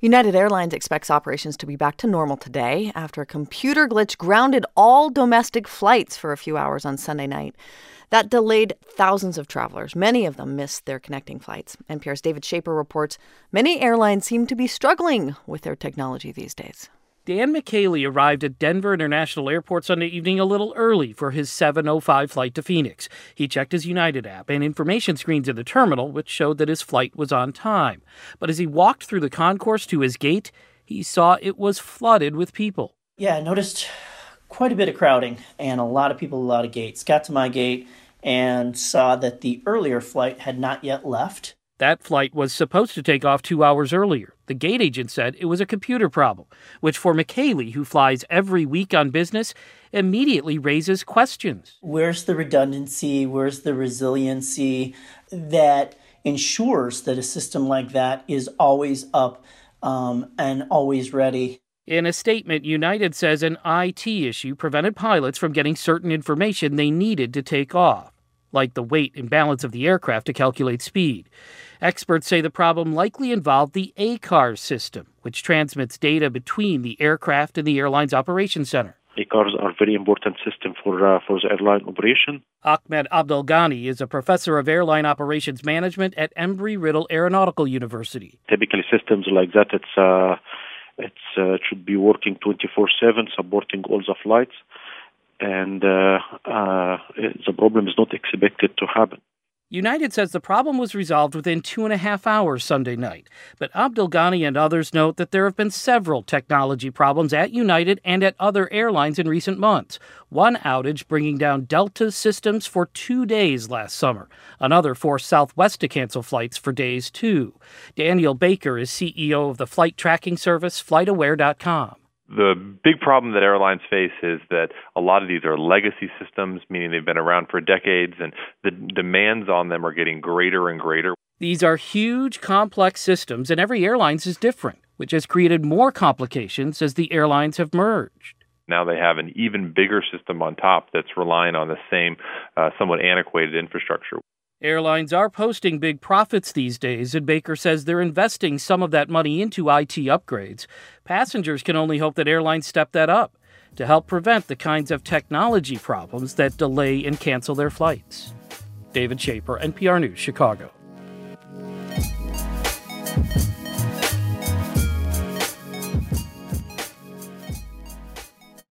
United Airlines expects operations to be back to normal today after a computer glitch grounded all domestic flights for a few hours on Sunday night. That delayed thousands of travelers. Many of them missed their connecting flights. NPR's David Schaper reports many airlines seem to be struggling with their technology these days. Dan McKaylee arrived at Denver International Airport Sunday evening a little early for his 7:05 flight to Phoenix. He checked his United app and information screens in the terminal, which showed that his flight was on time. But as he walked through the concourse to his gate, he saw it was flooded with people. Yeah, I noticed quite a bit of crowding and a lot of people, a lot of gates. Got to my gate and saw that the earlier flight had not yet left. That flight was supposed to take off 2 hours earlier. The gate agent said it was a computer problem, which for McKaylee, who flies every week on business, immediately raises questions. Where's the redundancy? Where's the resiliency that ensures that a system like that is always up and always ready? In a statement, United says an IT issue prevented pilots from getting certain information they needed to take off, like the weight and balance of the aircraft to calculate speed. Experts say the problem likely involved the ACARS system, which transmits data between the aircraft and the airline's operations center. ACARS are a very important system for the airline operation. Ahmed Abdelghani is a professor of airline operations management at Embry-Riddle Aeronautical University. Typically, systems like that, it should be working 24/7, supporting all the flights. And the problem is not expected to happen. United says the problem was resolved within 2.5 hours Sunday night. But Abdelghani and others note that there have been several technology problems at United and at other airlines in recent months. One outage bringing down Delta's systems for 2 days last summer. Another forced Southwest to cancel flights for days, too. Daniel Baker is CEO of the flight tracking service FlightAware.com. The big problem that airlines face is that a lot of these are legacy systems, meaning they've been around for decades, and the demands on them are getting greater and greater. These are huge, complex systems, and every airline's is different, which has created more complications as the airlines have merged. Now they have an even bigger system on top that's relying on the same somewhat antiquated infrastructure. Airlines are posting big profits these days, and Baker says they're investing some of that money into IT upgrades. Passengers can only hope that airlines step that up to help prevent the kinds of technology problems that delay and cancel their flights. David Schaper, NPR News, Chicago.